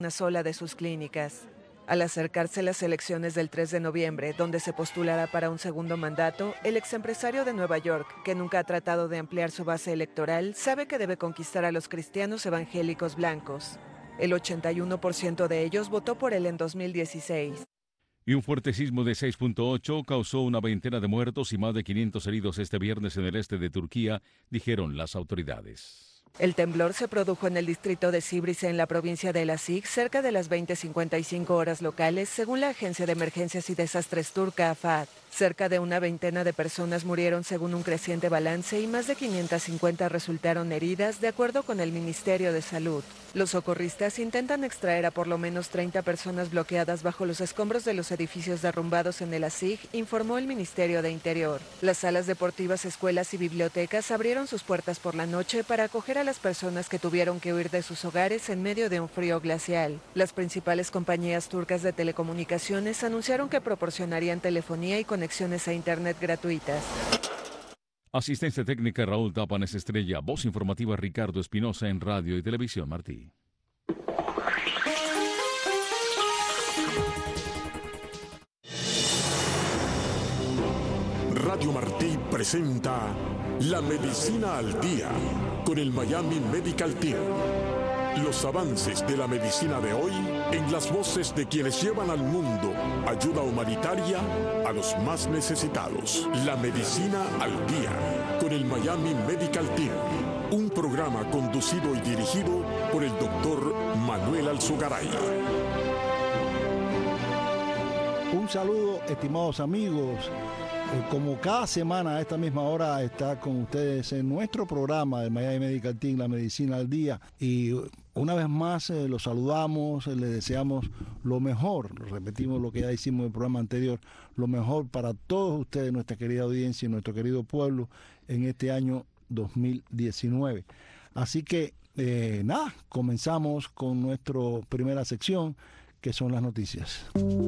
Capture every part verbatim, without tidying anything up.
una sola de sus clínicas. Al acercarse las elecciones del tres de noviembre, donde se postulará para un segundo mandato, el exempresario de Nueva York, que nunca ha tratado de ampliar su base electoral, sabe que debe conquistar a los cristianos evangélicos blancos. El ochenta y uno por ciento de ellos votó por él en dos mil dieciséis. Y un fuerte sismo de seis punto ocho causó una veintena de muertos y más de quinientos heridos este viernes en el este de Turquía, dijeron las autoridades. El temblor se produjo en el distrito de Sivrice, en la provincia de Elazig, cerca de las veinte cincuenta y cinco horas locales, según la Agencia de Emergencias y Desastres turca AFAD. Cerca de una veintena de personas murieron según un creciente balance y más de quinientas cincuenta resultaron heridas, de acuerdo con el Ministerio de Salud. Los socorristas intentan extraer a por lo menos treinta personas bloqueadas bajo los escombros de los edificios derrumbados en Elazig, informó el Ministerio de Interior. Las salas deportivas, escuelas y bibliotecas abrieron sus puertas por la noche para acoger a las personas que tuvieron que huir de sus hogares en medio de un frío glacial. Las principales compañías turcas de telecomunicaciones anunciaron que proporcionarían telefonía y conexiones a Internet gratuitas. Asistencia técnica Raúl Tapanes Estrella, voz informativa Ricardo Espinosa en Radio y Televisión Martí. Radio Martí presenta La Medicina al Día con el Miami Medical Team. Los avances de la medicina de hoy en las voces de quienes llevan al mundo ayuda humanitaria a los más necesitados. La Medicina al Día con el Miami Medical Team. Un programa conducido y dirigido por el doctor Manuel Alzugaray. Un saludo, estimados amigos. Como cada semana a esta misma hora está con ustedes en nuestro programa del Miami Medical Team, La Medicina al Día. Y una vez más eh, los saludamos, eh, les deseamos lo mejor. Repetimos lo que ya hicimos en el programa anterior, lo mejor para todos ustedes, nuestra querida audiencia y nuestro querido pueblo en este año dos mil diecinueve. Así que eh, nada, comenzamos con nuestra primera sección, que son las noticias.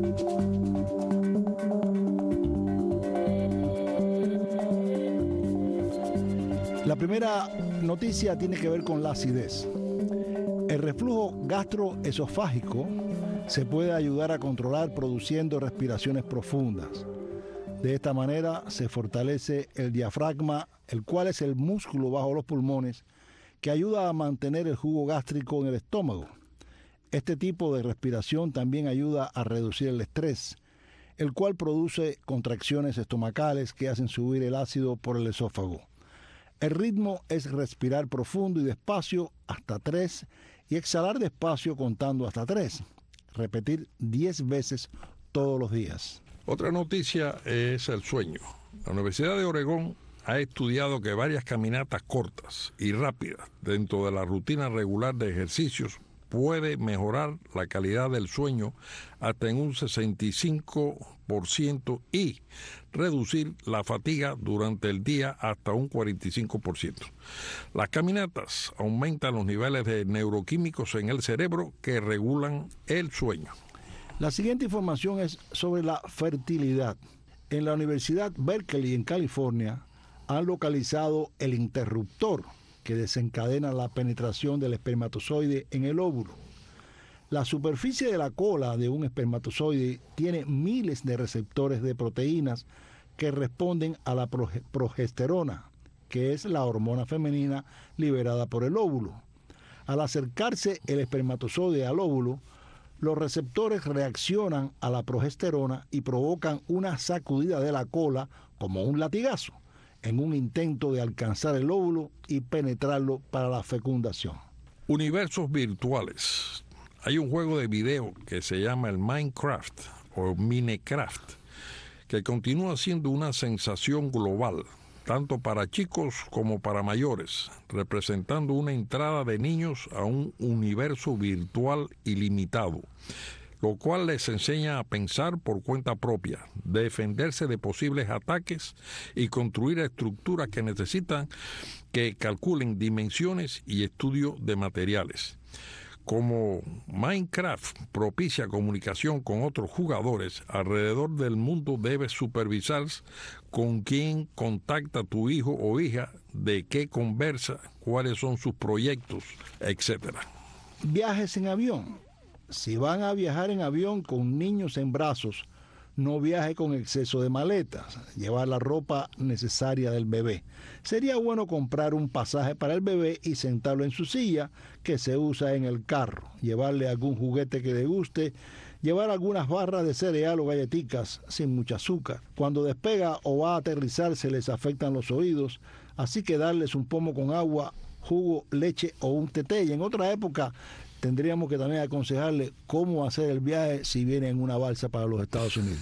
La primera noticia tiene que ver con la acidez. El reflujo gastroesofágico se puede ayudar a controlar produciendo respiraciones profundas. De esta manera se fortalece el diafragma, el cual es el músculo bajo los pulmones que ayuda a mantener el jugo gástrico en el estómago. Este tipo de respiración también ayuda a reducir el estrés, el cual produce contracciones estomacales que hacen subir el ácido por el esófago. El ritmo es respirar profundo y despacio hasta tres y exhalar despacio contando hasta tres. Repetir diez veces todos los días. Otra noticia es el sueño. La Universidad de Oregón ha estudiado que varias caminatas cortas y rápidas dentro de la rutina regular de ejercicios puede mejorar la calidad del sueño hasta en un sesenta y cinco por ciento y reducir la fatiga durante el día hasta un cuarenta y cinco por ciento. Las caminatas aumentan los niveles de neuroquímicos en el cerebro que regulan el sueño. La siguiente información es sobre la fertilidad. En la Universidad Berkeley, en California, han localizado el interruptor que desencadena la penetración del espermatozoide en el óvulo. La superficie de la cola de un espermatozoide tiene miles de receptores de proteínas que responden a la progesterona, que es la hormona femenina liberada por el óvulo. Al acercarse el espermatozoide al óvulo, los receptores reaccionan a la progesterona y provocan una sacudida de la cola como un latigazo, en un intento de alcanzar el óvulo y penetrarlo para la fecundación. Universos virtuales. Hay un juego de video que se llama el Minecraft o Minecraft, que continúa siendo una sensación global, tanto para chicos como para mayores, representando una entrada de niños a un universo virtual ilimitado, lo cual les enseña a pensar por cuenta propia, defenderse de posibles ataques y construir estructuras que necesitan que calculen dimensiones y estudio de materiales. Como Minecraft propicia comunicación con otros jugadores alrededor del mundo, debes supervisar con quién contacta tu hijo o hija, de qué conversa, cuáles son sus proyectos, etcétera. Viajes en avión. si van a viajar en avión con niños en brazos, no viaje con exceso de maletas, llevar la ropa necesaria del bebé. Sería bueno comprar un pasaje para el bebé y sentarlo en su silla que se usa en el carro, llevarle algún juguete que le guste, llevar algunas barras de cereal o galletitas sin mucho azúcar. Cuando despega o va a aterrizar se les afectan los oídos, así que darles un pomo con agua, jugo, leche o un teté. Y en otra época tendríamos que también aconsejarle cómo hacer el viaje si viene en una balsa para los Estados Unidos.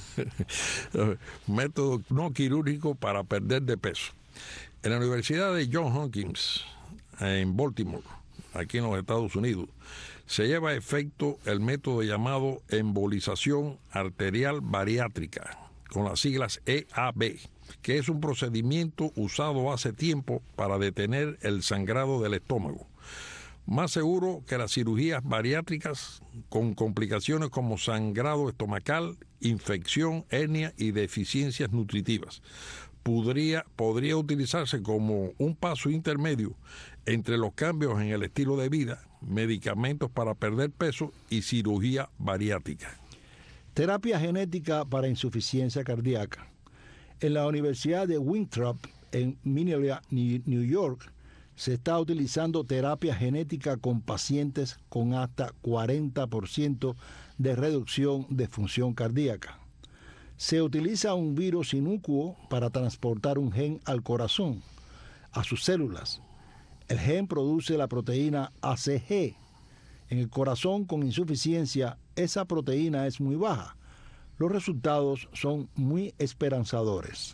Método no quirúrgico para perder de peso. En la Universidad de Johns Hopkins, en Baltimore, aquí en los Estados Unidos, se lleva a efecto el método llamado embolización arterial bariátrica, con las siglas E A B, que es un procedimiento usado hace tiempo para detener el sangrado del estómago. Más seguro que las cirugías bariátricas, con complicaciones como sangrado estomacal, infección, hernia y deficiencias nutritivas. Podría, podría utilizarse como un paso intermedio entre los cambios en el estilo de vida, medicamentos para perder peso y cirugía bariátrica. Terapia genética para insuficiencia cardíaca. En la Universidad de Winthrop, en Minneapolis, New York, se está utilizando terapia genética con pacientes con hasta cuarenta por ciento de reducción de función cardíaca. Se utiliza un virus inocuo para transportar un gen al corazón, a sus células. El gen produce la proteína A C G. En el corazón con insuficiencia, esa proteína es muy baja. Los resultados son muy esperanzadores.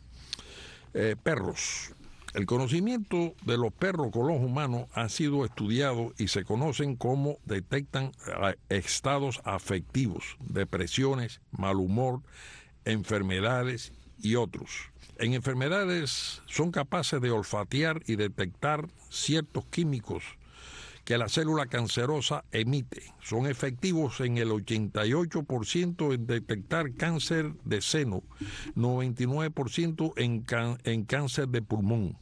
Eh, perros. El conocimiento de los perros con los humanos ha sido estudiado y se conocen cómo detectan estados afectivos, depresiones, mal humor, enfermedades y otros. En enfermedades son capaces de olfatear y detectar ciertos químicos que la célula cancerosa emite. Son efectivos en el ochenta y ocho por ciento en detectar cáncer de seno, noventa y nueve por ciento en, can- en cáncer de pulmón.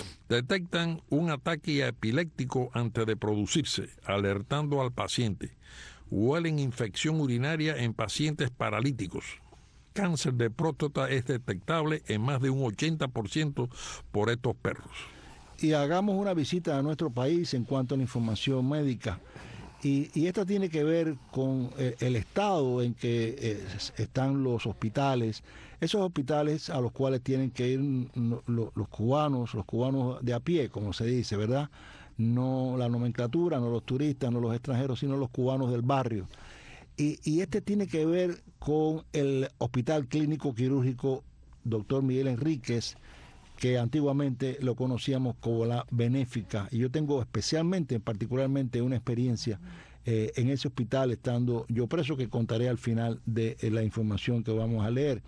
Detectan un ataque epiléptico antes de producirse, alertando al paciente. Huelen infección urinaria en pacientes paralíticos. Cáncer de próstata es detectable en más de un ochenta por ciento por estos perros. Y hagamos una visita a nuestro país en cuanto a la información médica. Y, y esta tiene que ver con eh, el estado en que eh, están los hospitales, esos hospitales a los cuales tienen que ir no, lo, los cubanos, los cubanos de a pie, como se dice, ¿verdad? No la nomenclatura, no los turistas, no los extranjeros, sino los cubanos del barrio. Y, y este tiene que ver con el Hospital Clínico Quirúrgico doctor Miguel Enríquez, que antiguamente lo conocíamos como la Benéfica, y yo tengo especialmente, particularmente una experiencia eh, en ese hospital estando yo preso, que contaré al final de eh, la información que vamos a leer.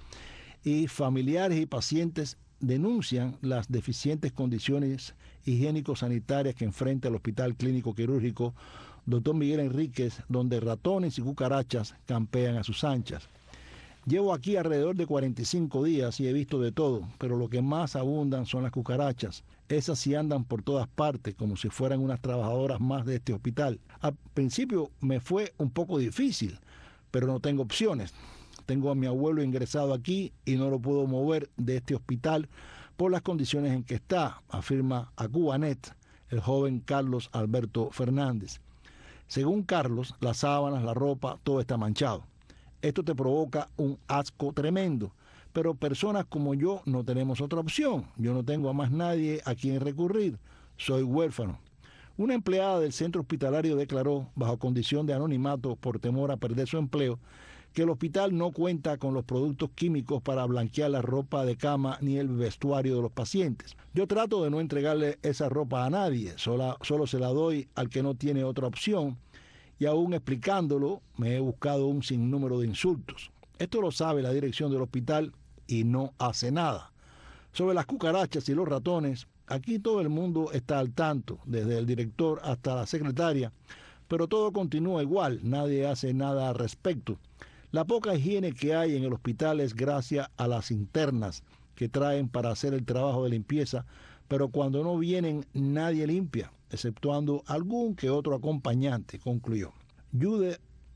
Y familiares y pacientes denuncian las deficientes condiciones higiénico-sanitarias que enfrenta el Hospital Clínico Quirúrgico doctor Miguel Enríquez, donde ratones y cucarachas campean a sus anchas. Llevo aquí alrededor de cuarenta y cinco días y he visto de todo, pero lo que más abundan son las cucarachas. Esas sí andan por todas partes, como si fueran unas trabajadoras más de este hospital. Al principio me fue un poco difícil, pero no tengo opciones. Tengo a mi abuelo ingresado aquí y no lo puedo mover de este hospital por las condiciones en que está, afirma a Cubanet el joven Carlos Alberto Fernández. Según Carlos, las sábanas, la ropa, todo está manchado. Esto te provoca un asco tremendo, pero personas como yo no tenemos otra opción. Yo no tengo a más nadie a quien recurrir. Soy huérfano. Una empleada del centro hospitalario declaró, bajo condición de anonimato por temor a perder su empleo, que el hospital no cuenta con los productos químicos para blanquear la ropa de cama ni el vestuario de los pacientes. Yo trato de no entregarle esa ropa a nadie, solo, solo se la doy al que no tiene otra opción. Y aún explicándolo, me he buscado un sinnúmero de insultos. Esto lo sabe la dirección del hospital y no hace nada. Sobre las cucarachas y los ratones, aquí todo el mundo está al tanto, desde el director hasta la secretaria, pero todo continúa igual, nadie hace nada al respecto. La poca higiene que hay en el hospital es gracias a las internas que traen para hacer el trabajo de limpieza, pero cuando no vienen nadie limpia, exceptuando algún que otro acompañante, concluyó. Jude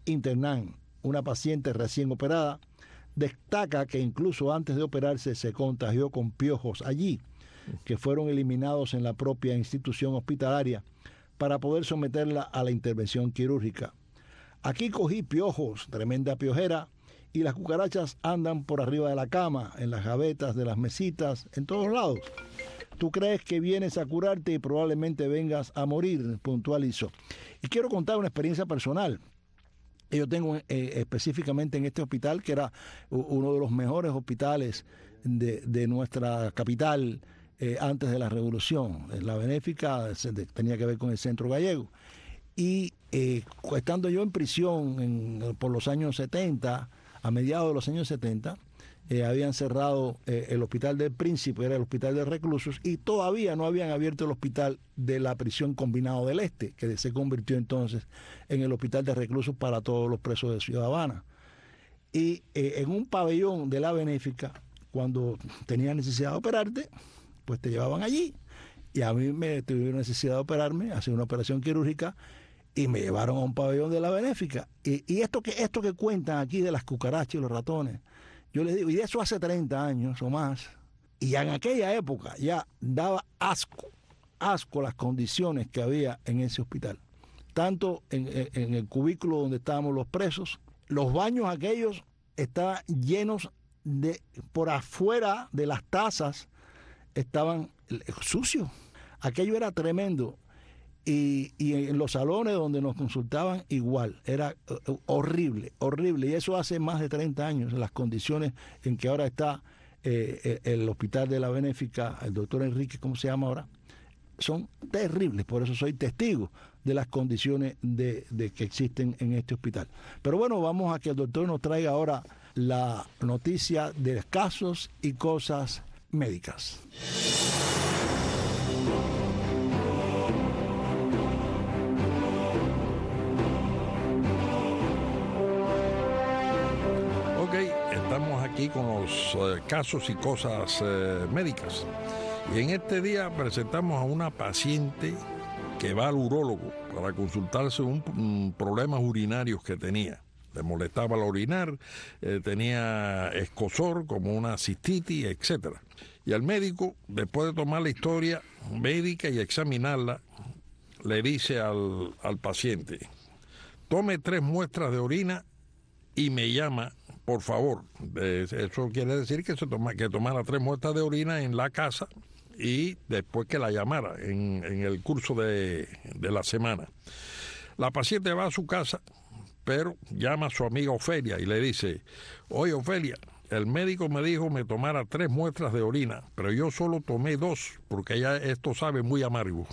Internan, una paciente recién operada, destaca que incluso antes de operarse se contagió con piojos allí, que fueron eliminados en la propia institución hospitalaria para poder someterla a la intervención quirúrgica. Aquí cogí piojos, tremenda piojera, y las cucarachas andan por arriba de la cama, en las gavetas de las mesitas, en todos lados. Tú crees que vienes a curarte y probablemente vengas a morir, puntualizó. Y quiero contar una experiencia personal. Yo tengo eh, específicamente en este hospital, que era uno de los mejores hospitales de, de nuestra capital eh, antes de la revolución. La Benéfica tenía que ver con el Centro Gallego. Y eh, estando yo en prisión en, por los años setenta, a mediados de los años setenta, eh, habían cerrado eh, el Hospital del Príncipe, era el Hospital de Reclusos, y todavía no habían abierto el Hospital de la Prisión Combinado del Este, que se convirtió entonces en el Hospital de Reclusos para todos los presos de Ciudad Habana. Y eh, en un pabellón de la Benéfica, cuando tenías necesidad de operarte, pues te llevaban allí. Y a mí me tuvieron necesidad de operarme, hacer una operación quirúrgica, y me llevaron a un pabellón de la Benéfica. Y, y esto, que, esto que cuentan aquí de las cucarachas y los ratones, yo les digo, y de eso hace treinta años o más, y ya en aquella época ya daba asco, asco las condiciones que había en ese hospital. Tanto en, en, en el cubículo donde estábamos los presos, los baños aquellos estaban llenos de, por afuera de las tazas, estaban sucios. Aquello era tremendo. Y, y en los salones donde nos consultaban igual, era uh, horrible, horrible. Y eso hace más de treinta años, las condiciones en que ahora está eh, el, el hospital de la Benéfica, el doctor Enrique, ¿cómo se llama ahora? Son terribles, por eso soy testigo de las condiciones de, de que existen en este hospital. Pero bueno, vamos a que el doctor nos traiga ahora la noticia de casos y cosas médicas. Estamos aquí con los eh, casos y cosas eh, médicas. Y en este día presentamos a una paciente que va al urólogo para consultarse un, un problemas urinarios que tenía. Le molestaba al orinar, eh, tenía escozor como una cistitis, etcétera. Y al médico, después de tomar la historia médica y examinarla, le dice al, al paciente: tome tres muestras de orina y me llama, por favor. Eso quiere decir que se toma, que tomara tres muestras de orina en la casa y después que la llamara en, en el curso de, de la semana. La paciente va a su casa, pero llama a su amiga Ofelia y le dice: oye, Ofelia, el médico me dijo me tomara tres muestras de orina, pero yo solo tomé dos porque ya esto sabe muy amargo.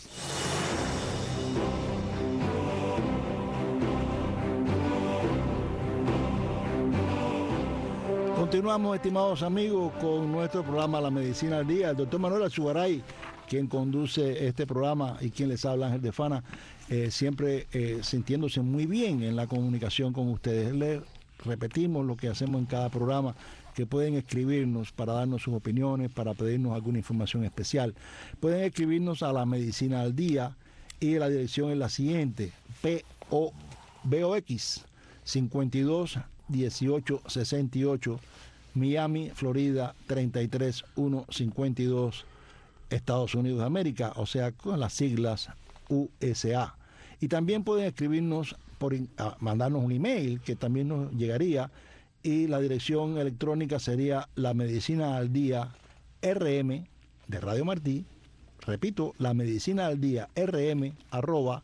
Continuamos, estimados amigos, con nuestro programa La Medicina al Día. El doctor Manuel Azugaray, quien conduce este programa, y quien les habla, Ángel de Fana, eh, siempre eh, sintiéndose muy bien en la comunicación con ustedes. Les repetimos lo que hacemos en cada programa, que pueden escribirnos para darnos sus opiniones, para pedirnos alguna información especial. Pueden escribirnos a La Medicina al Día, y la dirección es la siguiente: P O B O X cincuenta y dos dieciocho sesenta y ocho, Miami, Florida treinta y tres mil ciento cincuenta y dos, Estados Unidos de América, o sea, con las siglas U S A. Y también pueden escribirnos, por a, mandarnos un email, que también nos llegaría, y la dirección electrónica sería La Medicina al Día R M de Radio Martí, repito, La Medicina al Día R M arroba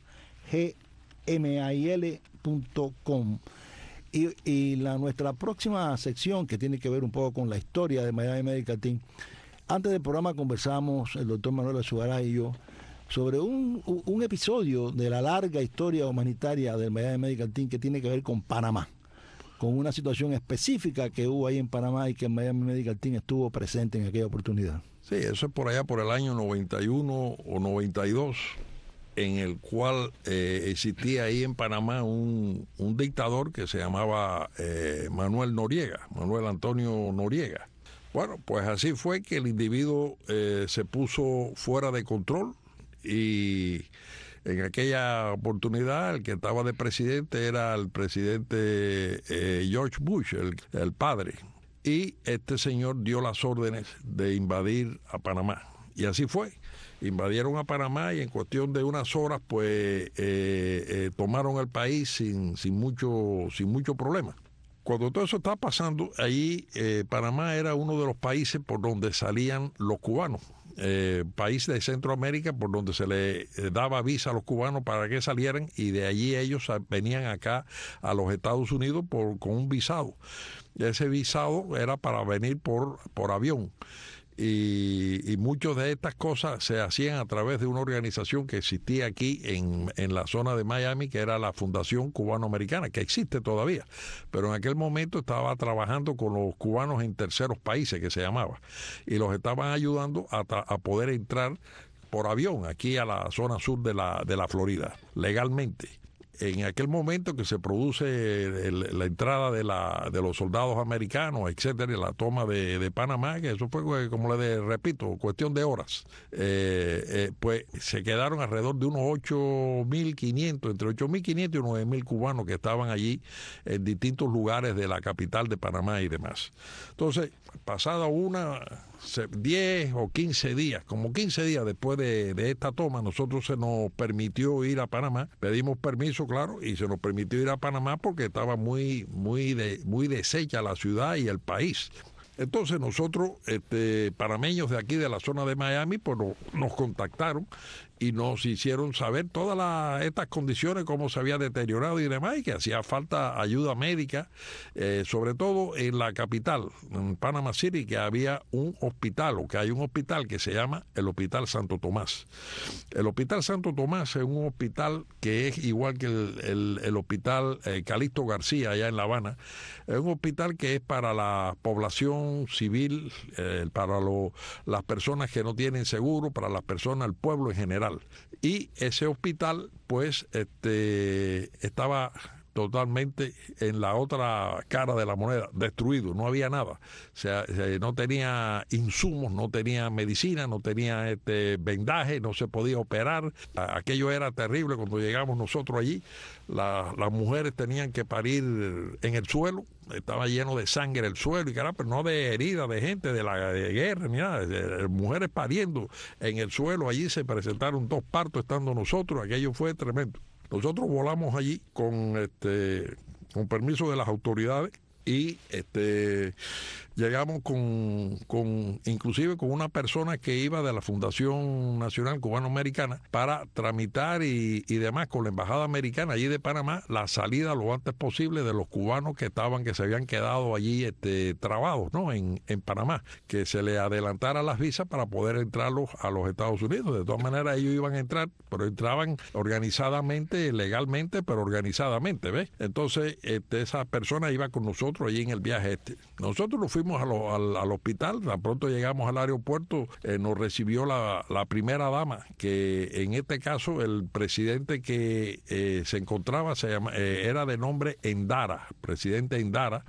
gmail punto com. Y, y la, nuestra próxima sección, que tiene que ver un poco con la historia de Miami Medical Team. Antes del programa conversamos, el doctor Manuel Azugaray y yo, sobre un, un episodio de la larga historia humanitaria del Miami Medical Team, que tiene que ver con Panamá, con una situación específica que hubo ahí en Panamá y que el Miami Medical Team estuvo presente en aquella oportunidad. Sí, eso es por allá por el año noventa y uno o noventa y dos, en el cual eh, existía ahí en Panamá un, un dictador que se llamaba eh, Manuel Noriega, Manuel Antonio Noriega. Bueno, pues así fue que el individuo eh, se puso fuera de control y En aquella oportunidad el que estaba de presidente era el presidente eh, George Bush, el, el padre. Y este señor dio las órdenes de invadir a Panamá. Y así fue. Invadieron a Panamá y en cuestión de unas horas pues eh, eh, tomaron el país sin, sin, mucho, sin mucho problema. Cuando todo eso estaba pasando, ahí eh, Panamá era uno de los países por donde salían los cubanos. Eh, país de Centroamérica por donde se le daba visa a los cubanos para que salieran, y de allí ellos venían acá a los Estados Unidos por, con un visado. Ese visado era para venir por, por avión. Y, y muchas de estas cosas se hacían a través de una organización que existía aquí en, en la zona de Miami, que era la Fundación Cubano-Americana, que existe todavía, pero en aquel momento estaba trabajando con los cubanos en terceros países, que se llamaba, y los estaban ayudando a, a poder entrar por avión aquí a la zona sur de la, de la Florida, legalmente. En aquel momento que se produce el, la entrada de, la, de los soldados americanos, etcétera, y la toma de, de Panamá, que eso fue, como le repito, cuestión de horas, eh, eh, pues se quedaron alrededor de unos ocho mil quinientos, entre ocho mil quinientos y nueve mil cubanos que estaban allí en distintos lugares de la capital de Panamá y demás. Entonces, pasada una... diez o quince días, como quince días después de, de esta toma, nosotros se nos permitió ir a Panamá, pedimos permiso, claro, y se nos permitió ir a Panamá porque estaba muy, muy, de, muy deshecha la ciudad y el país. Entonces nosotros, este, panameños de aquí de la zona de Miami, pues no, nos contactaron y nos hicieron saber todas la, estas condiciones, cómo se había deteriorado y demás, y que hacía falta ayuda médica, eh, sobre todo en la capital, en Panama City, que había un hospital, o que hay un hospital que se llama el Hospital Santo Tomás. El Hospital Santo Tomás es un hospital que es igual que el, el, el Hospital eh, Calixto García, allá en La Habana. Es un hospital que es para la población civil, eh, para lo, las personas que no tienen seguro, para las personas, el pueblo en general. Y ese hospital, pues, este, estaba totalmente en la otra cara de la moneda, destruido, no había nada. O sea, no tenía insumos, no tenía medicina, no tenía este vendaje, no se podía operar. Aquello era terrible cuando llegamos nosotros allí. La, las mujeres tenían que parir en el suelo, estaba lleno de sangre el suelo, y caramba, pero no de heridas de gente de la de guerra ni nada, de, de mujeres pariendo en el suelo. Allí se presentaron dos partos estando nosotros, aquello fue tremendo. Nosotros volamos allí con este con permiso de las autoridades y este llegamos con, con inclusive con una persona que iba de la Fundación Nacional Cubano-Americana para tramitar y, y demás con la Embajada Americana allí de Panamá la salida lo antes posible de los cubanos que estaban, que se habían quedado allí este, trabados, ¿no? en, en Panamá, que se les adelantara las visas para poder entrarlos a los Estados Unidos. De todas maneras ellos iban a entrar, pero entraban organizadamente, legalmente, pero organizadamente, ¿ves? Entonces este, esa persona iba con nosotros allí en el viaje este. Nosotros nos fuimos a lo, al, al hospital, tan pronto llegamos al aeropuerto, eh, nos recibió la, la primera dama, que en este caso el presidente que eh, se encontraba se llama, eh, era de nombre Endara, presidente Endara.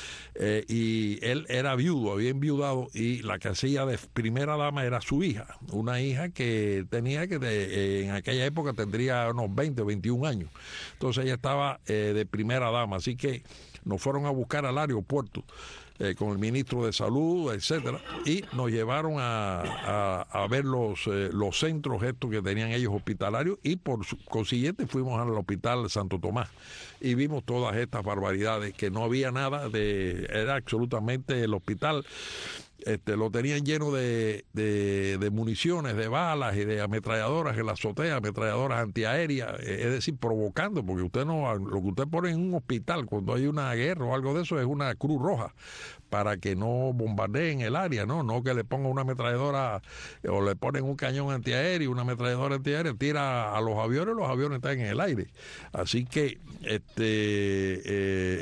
Eh, y él era viudo, había enviudado, y la que hacía de primera dama era su hija, una hija que tenía que de, eh, en aquella época tendría unos veinte o veintiún años. Entonces ella estaba eh, de primera dama, así que nos fueron a buscar al aeropuerto eh, con el ministro de Salud, etcétera, y nos llevaron a, a, a ver los, eh, los centros estos que tenían ellos hospitalarios, y por consiguiente fuimos al Hospital Santo Tomás y vimos todas estas barbaridades, que no había nada de, era absolutamente el hospital. Este, lo tenían lleno de, de, de municiones, de balas y de ametralladoras en la azotea, ametralladoras antiaéreas, es decir, provocando, porque usted no, lo que usted pone en un hospital cuando hay una guerra o algo de eso es una Cruz Roja, para que no bombardeen el área, no, no que le ponga una ametralladora o le ponen un cañón antiaéreo, una ametralladora antiaérea, tira a los aviones, los aviones están en el aire. Así que este eh,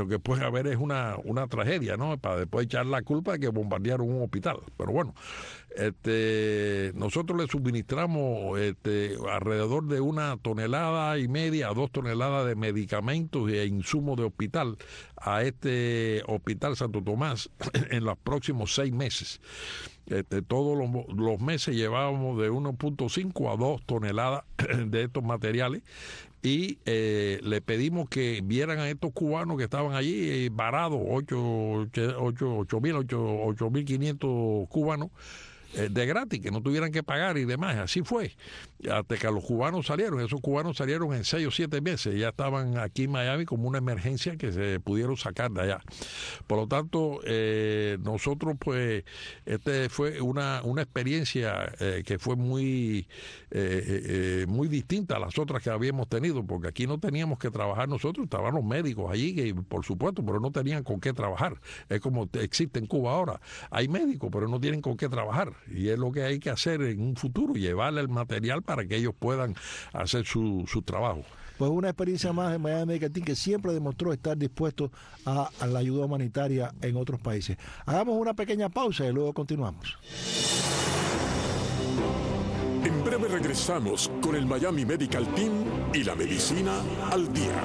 lo que puede haber es una, una tragedia, ¿no? Para después echar la culpa de que bombardearon un hospital. Pero bueno, este, nosotros le suministramos este, alrededor de una tonelada y media a dos toneladas de medicamentos e insumos de hospital a este Hospital Santo Tomás en los próximos seis meses. Este, todos los, los meses llevábamos de uno punto cinco a dos toneladas de estos materiales y eh, le pedimos que vieran a estos cubanos que estaban allí eh, varados, ocho mil quinientos cubanos, eh, de gratis, que no tuvieran que pagar y demás. Así fue, hasta que los cubanos salieron. Esos cubanos salieron en seis o siete meses, ya estaban aquí en Miami como una emergencia que se pudieron sacar de allá. Por lo tanto, eh, nosotros pues, este fue una, una experiencia eh, que fue muy, eh, eh, muy distinta a las otras que habíamos tenido, porque aquí no teníamos que trabajar nosotros, estaban los médicos allí, que, por supuesto, pero no tenían con qué trabajar. Es como existe en Cuba ahora, hay médicos, pero no tienen con qué trabajar. Y es lo que hay que hacer en un futuro, llevarle el material para que ellos puedan hacer su, su trabajo. Pues una experiencia más en Miami Medical Team, que siempre demostró estar dispuesto a, a la ayuda humanitaria en otros países. Hagamos una pequeña pausa y luego continuamos. En breve regresamos con el Miami Medical Team y la medicina al día.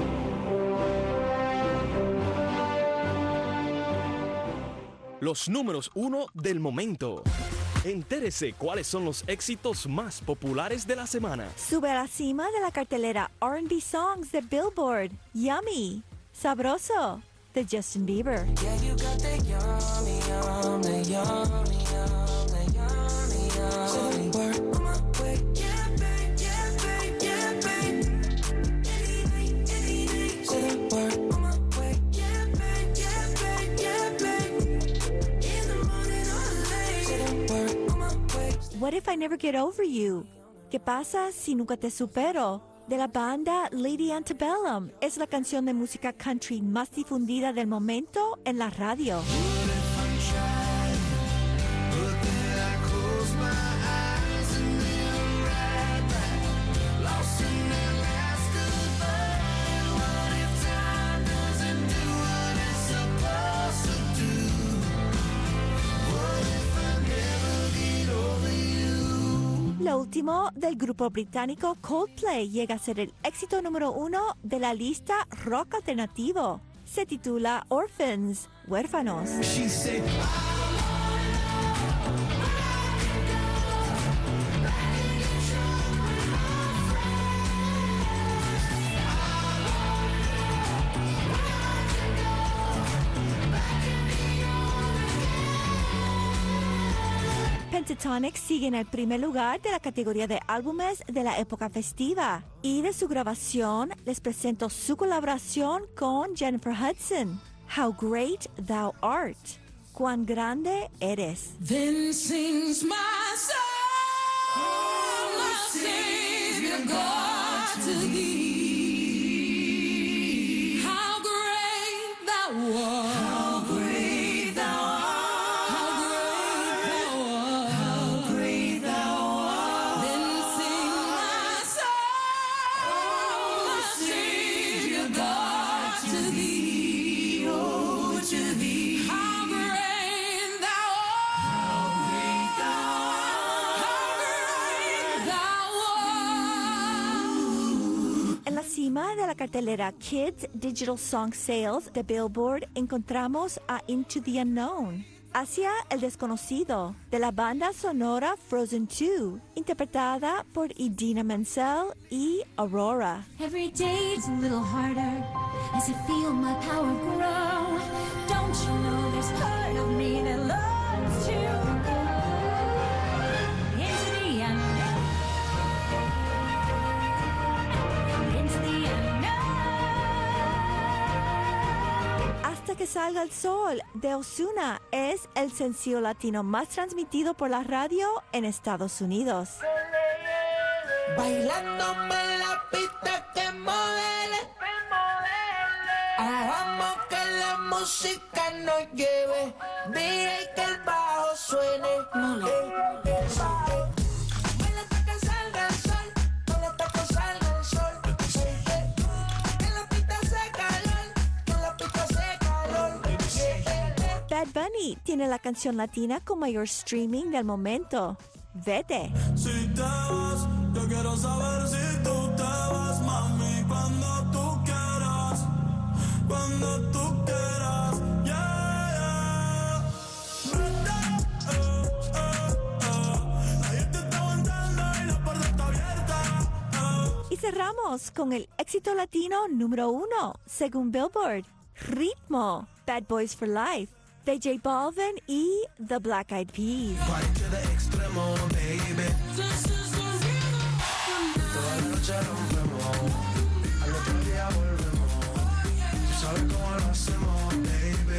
Los números uno del momento. Entérese cuáles son los éxitos más populares de la semana. Sube a la cima de la cartelera R and B Songs de Billboard. Yummy. Sabroso. De Justin Bieber. Yeah, you got the yummy, yum, the yummy, yum, the yummy, yum. So work on my way. Yeah, babe, yeah, babe, yeah, babe. Any night, any night. So work on my way. Yeah, babe, yeah, babe, yeah, babe. In the morning or late. So work on my way. What if I never get over you? ¿Qué pasa si nunca te supero? De la banda Lady Antebellum. Es la canción de música country más difundida del momento en la radio. Lo último del grupo británico Coldplay llega a ser el éxito número uno de la lista rock alternativo. Se titula Orphans, Huérfanos. Pentatonix sigue en el primer lugar de la categoría de álbumes de la época festiva. Y de su grabación les presento su colaboración con Jennifer Hudson. How Great Thou Art. Cuán grande eres. Then sings my soul, my Savior God, to thee. How great thou art. How great thou art. De la cartelera Kids Digital Song Sales de Billboard encontramos a Into the Unknown, Hacia el Desconocido, de la banda sonora Frozen dos, interpretada por Idina Menzel y Aurora. Every day it's a little harder as I feel my power grow. Don't you know there's part of me that loves to go into the unknown. Into the Hasta que salga el sol de Ozuna es el sencillo latino más transmitido por la radio en Estados Unidos. Bailándome en la pista que modele. Hagamos que la música nos lleve. Dije que el bajo suene. No, no. Eh, el bajo. Baila hasta que salga el sol. Baila hasta que salga el sol. Eh, eh. Que la pista se calor. Que la pista Bad Bunny tiene la canción latina con mayor streaming del momento. Vete. Si te vas, yo quiero saber si tú te vas, mami, cuando tú quieras, cuando tú quieras, yeah, yeah. Vete, eh, eh, eh. Nadie te está aguantando y la puerta está abierta, eh. Y cerramos con el éxito latino número uno, según Billboard, Ritmo, Bad Boys for Life, de J Balvin y The Black Eyed Peas. Parche de extremo, baby. Toda la noche rompemos, al otro día volvemos. Tú sabes cómo lo hacemos, baby.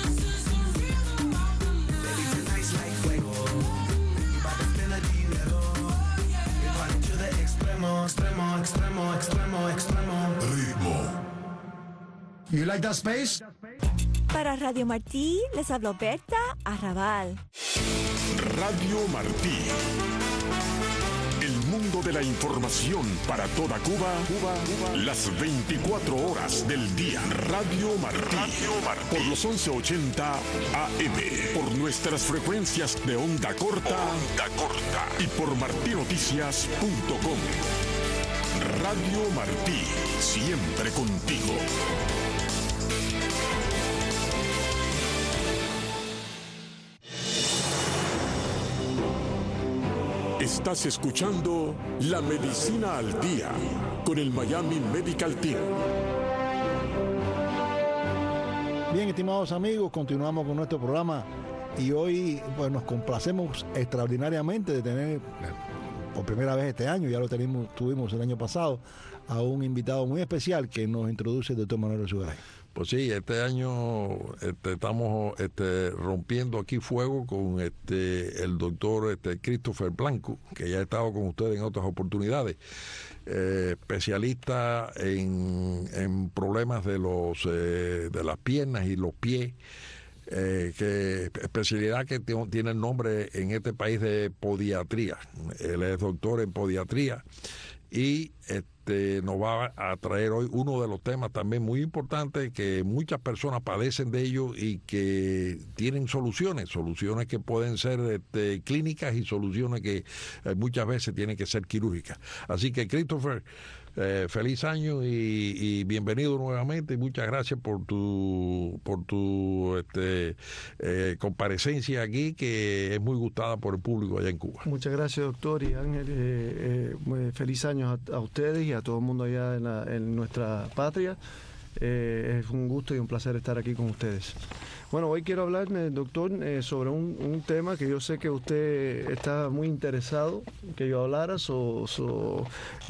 Baby, tonight's like fuego. Y pa' que esté el dinero. Y parche de extremo, extremo, extremo, extremo, extremo. Ritmo. You like that space? Para Radio Martí, les habló Berta Arrabal. Radio Martí. El mundo de la información para toda Cuba, Cuba, Cuba. Las veinticuatro horas del día. Radio Martí. Radio Martí. Por los once ochenta A M. Por nuestras frecuencias de onda corta. Onda corta. Y por martinoticias punto com. Radio Martí. Siempre contigo. Estás escuchando La Medicina al Día con el Miami Medical Team. Bien, estimados amigos, continuamos con nuestro programa y hoy pues, nos complacemos extraordinariamente de tener, por primera vez este año, ya lo tenemos, tuvimos el año pasado, a un invitado muy especial que nos introduce el doctor Manuel Alzugaray. Pues sí, este año este, estamos este, rompiendo aquí fuego con este, el doctor este, Christopher Blanco, que ya ha estado con ustedes en otras oportunidades, eh, especialista en, en problemas de, los, eh, de las piernas y los pies, eh, que especialidad que t- tiene el nombre en este país de podiatría. Él es doctor en podiatría y este, nos va a traer hoy uno de los temas también muy importantes que muchas personas padecen de ello y que tienen soluciones, soluciones que pueden ser este, clínicas y soluciones que eh, muchas veces tienen que ser quirúrgicas. Así que Christopher, eh, feliz año y, y bienvenido nuevamente y muchas gracias por tu por tu este, eh, comparecencia aquí, que es muy gustada por el público allá en Cuba. Muchas gracias, doctor y Ángel. Eh, eh, feliz año a, a ustedes y a todo el mundo allá en, la, en nuestra patria. Eh, es un gusto y un placer estar aquí con ustedes. Bueno, hoy quiero hablar, doctor, eh, sobre un, un tema que yo sé que usted está muy interesado que yo hablara. So, so,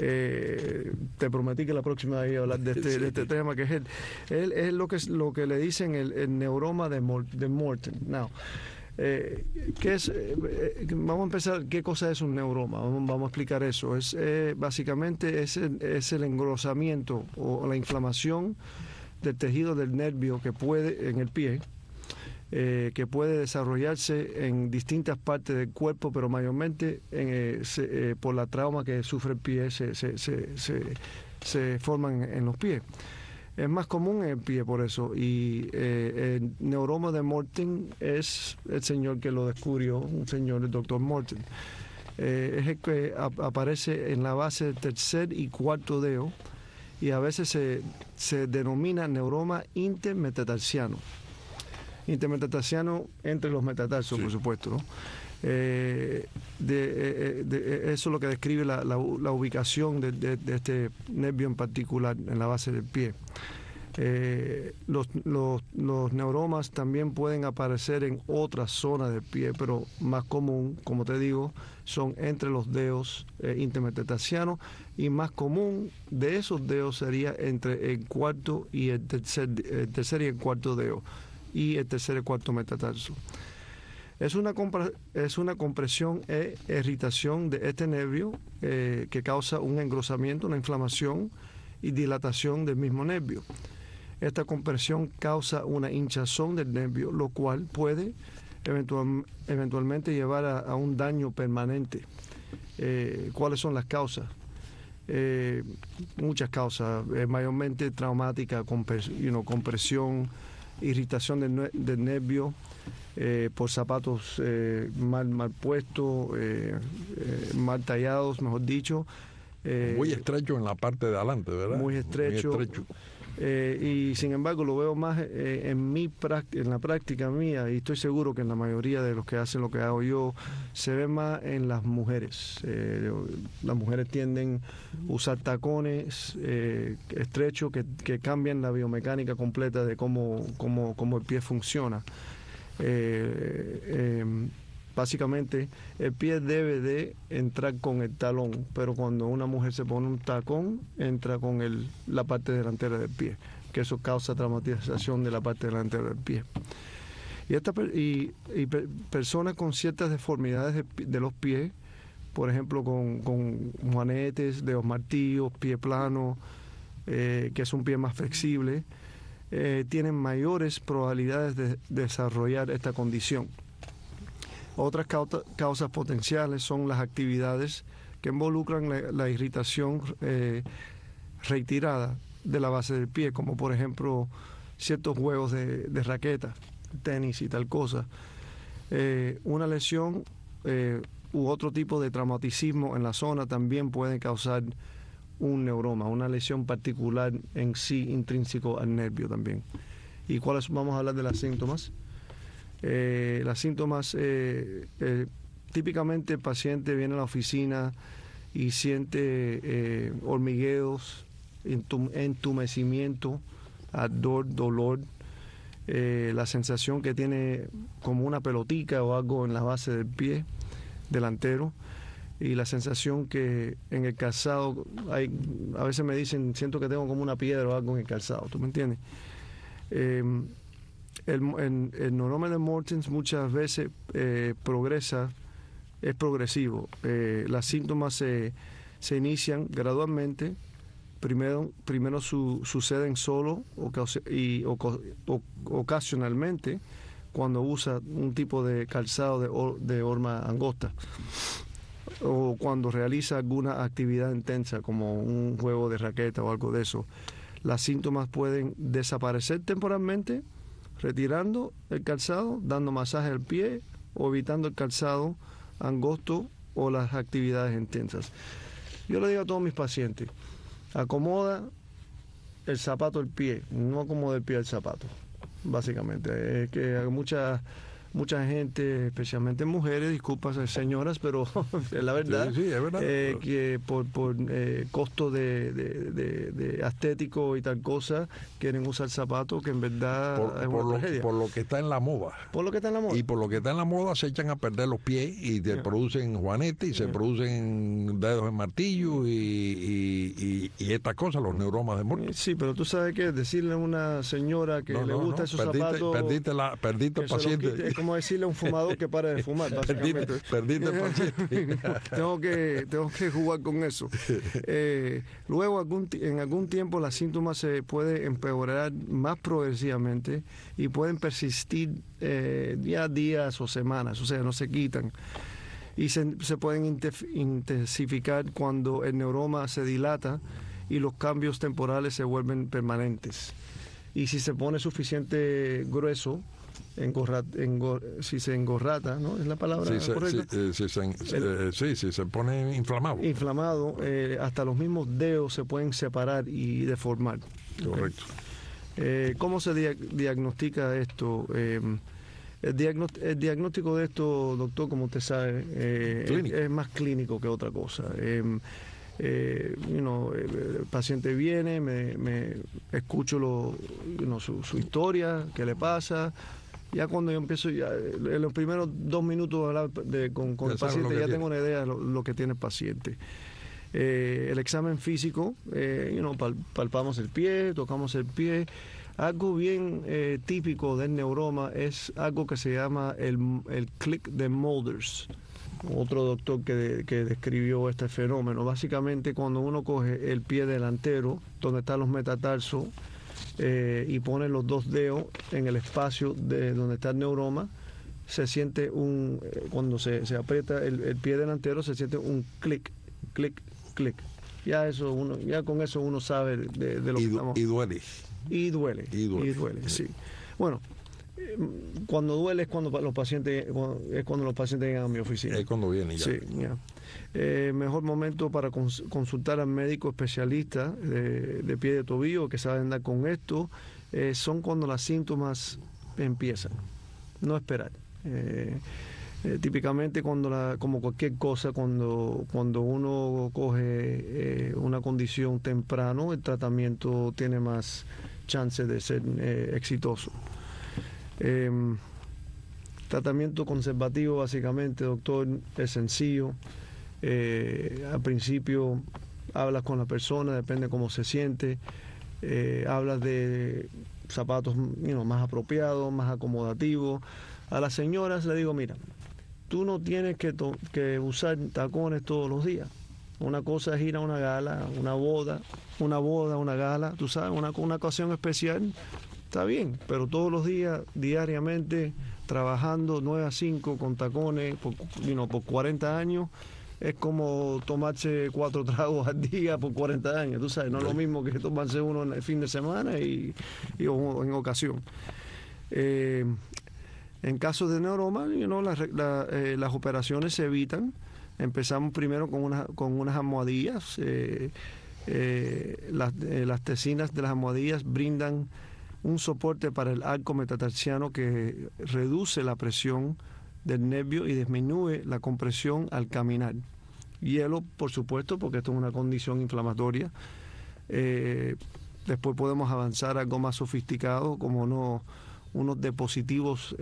eh, te prometí que la próxima vez iba a hablar de este, sí. de este tema, que es, el, el, es lo, que, lo que le dicen el, el neuroma de, Mor, de Morton. Now, Eh, ¿qué es, eh, vamos a empezar, ¿qué cosa es un neuroma? Vamos, vamos a explicar eso. Es eh, básicamente es el, es el engrosamiento o la inflamación del tejido del nervio que puede en el pie, eh, que puede desarrollarse en distintas partes del cuerpo, pero mayormente en, eh, se, eh, por la trauma que sufre el pie se, se, se, se, se forman en, en los pies. Es más común en el pie por eso, y eh, el neuroma de Morton es el señor que lo descubrió, un señor, el doctor Morton. Eh, es el que ap aparece en la base del tercer y cuarto dedo, y a veces se, se denomina neuroma intermetatarsiano. Intermetatarsiano entre los metatarsos, sí. Por supuesto, ¿no? Eh, de, de, de, eso es lo que describe la, la, la ubicación de, de, de este nervio en particular en la base del pie. Eh, los, los, los neuromas también pueden aparecer en otras zonas del pie, pero más común, como te digo, son entre los dedos eh, intermetatarsianos, y más común de esos dedos sería entre el cuarto y el tercer, el tercer y el cuarto dedo, y el tercer y el cuarto metatarso. Es una, es una compresión e irritación de este nervio eh, que causa un engrosamiento, una inflamación y dilatación del mismo nervio. Esta compresión causa una hinchazón del nervio, lo cual puede eventual, eventualmente llevar a, a un daño permanente. Eh, ¿Cuáles son las causas? Eh, muchas causas, eh, mayormente traumática, compres, you know, compresión, irritación del, nue- del nervio, eh, por zapatos eh, mal, mal puestos, eh, eh, mal tallados, mejor dicho. Eh, muy estrecho en la parte de adelante, ¿verdad? Muy estrecho. Muy estrecho. Eh, y sin embargo lo veo más eh, en mi práct- en la práctica mía, y estoy seguro que en la mayoría de los que hacen lo que hago yo se ve más en las mujeres. Eh, las mujeres tienden a usar tacones eh, estrechos que, que cambian la biomecánica completa de cómo, cómo, cómo el pie funciona. Eh, eh, Básicamente, el pie debe de entrar con el talón, pero cuando una mujer se pone un tacón, entra con el, la parte delantera del pie, que eso causa traumatización de la parte delantera del pie. Y, esta, y, y per, personas con ciertas deformidades de, de los pies, por ejemplo, con, con juanetes, dedos martillos, pie plano, eh, que es un pie más flexible, eh, tienen mayores probabilidades de, de desarrollar esta condición. Otras causa, causas potenciales son las actividades que involucran la, la irritación eh, retirada de la base del pie, como por ejemplo ciertos juegos de, de raqueta, tenis y tal cosa. Eh, una lesión eh, u otro tipo de traumaticismo en la zona también puede causar un neuroma, una lesión particular en sí intrínseco al nervio también. ¿Y cuáles? Vamos a hablar de los síntomas. Eh, los síntomas, eh, eh, típicamente el paciente viene a la oficina y siente eh, hormigueos, entum entumecimiento, ardor, dolor, eh, la sensación que tiene como una pelotica o algo en la base del pie delantero, y la sensación que en el calzado, hay, a veces me dicen, siento que tengo como una piedra o algo en el calzado, ¿tú me entiendes? Eh, El, el, el neuroma de Mortens muchas veces eh, progresa, es progresivo. Eh, los síntomas se, se inician gradualmente. Primero, primero su, suceden solo y o, o, ocasionalmente cuando usa un tipo de calzado de, de horma angosta o cuando realiza alguna actividad intensa como un juego de raqueta o algo de eso. Los síntomas pueden desaparecer temporalmente, retirando el calzado, dando masaje al pie o evitando el calzado angosto o las actividades intensas. Yo le digo a todos mis pacientes, acomoda el zapato al pie, no acomoda el pie al zapato, básicamente. Es que hay muchas mucha gente, especialmente mujeres, disculpas señoras, pero es la verdad, sí, sí, es verdad. Eh, que por, por eh, costo de, de, de, de estético y tal cosa, quieren usar zapatos que en verdad por, es por una lo, tragedia. por lo que está en la moda. Por lo que está en la moda. Y por lo que está en la moda se echan a perder los pies y se yeah. producen juanetes y se yeah. producen dedos de martillo y, y, y, y estas cosas, los neuromas de Mortens. Sí, pero tú sabes que decirle a una señora que no, le no, gusta no. esos perdiste, zapatos... Perdiste, la, perdiste el paciente. Es como decirle a un fumador que pare de fumar, básicamente. Perdiste, perdiste el paciente. tengo, que, tengo que jugar con eso. Eh, luego, algún, en algún tiempo, los síntomas se pueden empeorar más progresivamente y pueden persistir eh, día a días o semanas, o sea, no se quitan. Y se, se pueden intensificar cuando el neuroma se dilata y los cambios temporales se vuelven permanentes. Y si se pone suficiente grueso, engorra, engor, si se engorrata, ¿no? ¿Es la palabra sí, se, correcta? Sí, sí, se, el, sí, sí, se pone inflamado. Inflamado, eh, hasta los mismos dedos se pueden separar y deformar. Correcto. Eh, ¿Cómo se dia diagnostica esto? Eh, el, diagnóstico, el diagnóstico de esto, doctor, como usted sabe, eh, es, es más clínico que otra cosa. Eh, Eh, you know, el paciente viene, me, me escucho lo, you know, su, su historia, qué le pasa. Ya cuando yo empiezo, ya, en los primeros dos minutos de hablar de, con, con el paciente, ya tiene. tengo una idea de lo, lo que tiene el paciente. Eh, el examen físico, eh, you know, pal, palpamos el pie, tocamos el pie. Algo bien eh, típico del neuroma es algo que se llama el, el click de Mulders. Otro doctor que, que describió este fenómeno. Básicamente, cuando uno coge el pie delantero, donde están los metatarsos, eh, y pone los dos dedos en el espacio de donde está el neuroma, se siente un, eh, cuando se, se aprieta el, el pie delantero, se siente un clic, clic, clic. Ya eso uno, ya con eso uno sabe de, de lo y, que estamos. Y duele. Y duele. Y duele. Y duele, sí. Bueno, eh, cuando duele es cuando pa- los pacientes cuando- es cuando los pacientes llegan a mi oficina. Es cuando viene ya. Sí, ya. Eh, mejor momento para cons- consultar al médico especialista de, de pie de tobillo que sabe andar con esto eh, son cuando los síntomas empiezan. No esperar. Eh, eh, típicamente cuando la, como cualquier cosa, cuando, cuando uno coge eh, una condición temprano, el tratamiento tiene más chances de ser eh, exitoso. Eh, tratamiento conservativo básicamente, doctor, es sencillo. Eh, al principio hablas con la persona, depende cómo se siente, eh, hablas de zapatos you know, más apropiados, más acomodativos. A las señoras le digo, mira, tú no tienes que, to- que usar tacones todos los días. Una cosa es ir a una gala, una boda, una boda, una gala, tú sabes, una, una ocasión especial, está bien, pero todos los días, diariamente, trabajando nueve a cinco con tacones por, you know, por cuarenta años, es como tomarse cuatro tragos al día por cuarenta años, tú sabes, no es lo mismo que tomarse uno en el fin de semana y, y o en ocasión. Eh, en caso de neuroma, you know, las, la, eh, las operaciones se evitan. Empezamos primero con, una, con unas almohadillas. Eh, eh, las, eh, las tesinas de las almohadillas brindan un soporte para el arco metatarsiano que reduce la presión del nervio y disminuye la compresión al caminar. Hielo, por supuesto, porque esto es una condición inflamatoria. Eh, después podemos avanzar a algo más sofisticado, como unos, unos dispositivos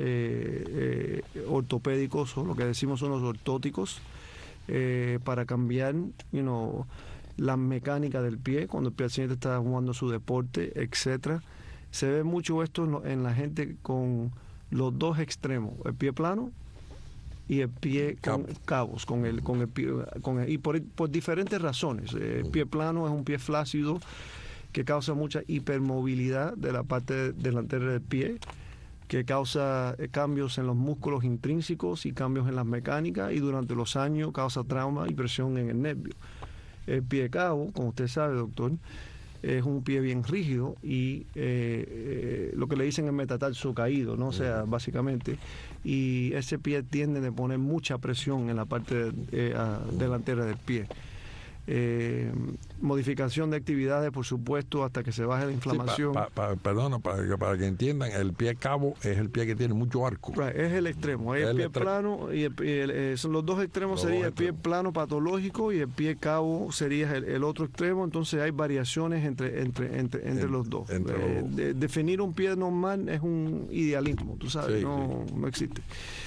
eh, eh, ortopédicos, o lo que decimos son los ortóticos, eh, para cambiar you know, la mecánica del pie, cuando el paciente está jugando su deporte, etcétera. Se ve mucho esto en, lo, en la gente con los dos extremos, el pie plano y el pie con Cabo. cabos, con el, con el pie, con el, y por, por diferentes razones. El pie plano es un pie flácido que causa mucha hipermovilidad de la parte delantera del pie, que causa cambios en los músculos intrínsecos y cambios en las mecánicas, y durante los años causa trauma y presión en el nervio. El pie cabo, como usted sabe, doctor, es un pie bien rígido y eh, eh, lo que le dicen es metatarso caído, ¿no? O sea, básicamente, y ese pie tiende a poner mucha presión en la parte eh, a, delantera del pie. Eh, modificación de actividades, por supuesto, hasta que se baje la inflamación. Sí, pa, pa, pa, perdona, para que, para que entiendan, el pie cabo es el pie que tiene mucho arco. Right, es el extremo, es el, el pie extremo. plano, y, el, y el, eh, son los dos extremos, los sería dos el pie extremos. plano patológico y el pie cabo sería el, el otro extremo. Entonces hay variaciones entre entre entre, entre en, los dos. Entre eh, los... De, definir un pie normal es un idealismo, tú sabes, sí, no, sí. no existe.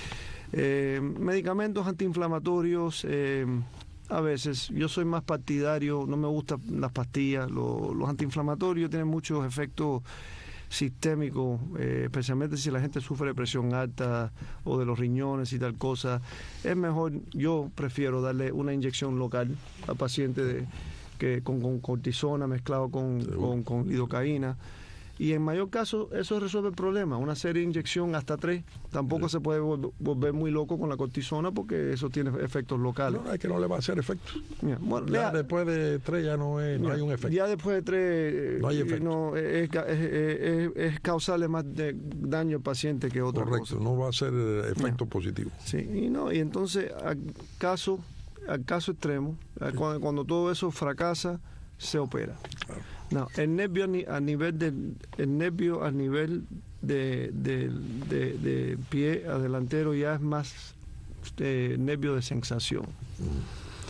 Eh, medicamentos antiinflamatorios. Eh, A veces, yo soy más partidario, no me gustan las pastillas, los, los antiinflamatorios tienen muchos efectos sistémicos, eh, especialmente si la gente sufre de presión alta o de los riñones y tal cosa. Es mejor, yo prefiero darle una inyección local al paciente de, que con, con cortisona mezclado con, con, con lidocaína. Y en mayor caso, eso resuelve el problema. Una serie de inyección hasta tres. Tampoco sí. se puede volver muy loco con la cortisona porque eso tiene efectos locales. No, es que no le va a hacer efecto. Yeah. Bueno, ya lea, después de tres ya no, es, no yeah. hay un efecto. Ya después de tres no hay efecto. No, es, es, es, es causarle más de daño al paciente que otra Correcto, cosa. no va a ser efecto yeah. positivo. Sí, y, no, y entonces, al caso, al caso extremo, sí. cuando, cuando todo eso fracasa, se opera. Claro. No, el nervio a nivel del el nervio a nivel de, de, de, de pie adelantero ya es más eh, nervio de sensación. Mm.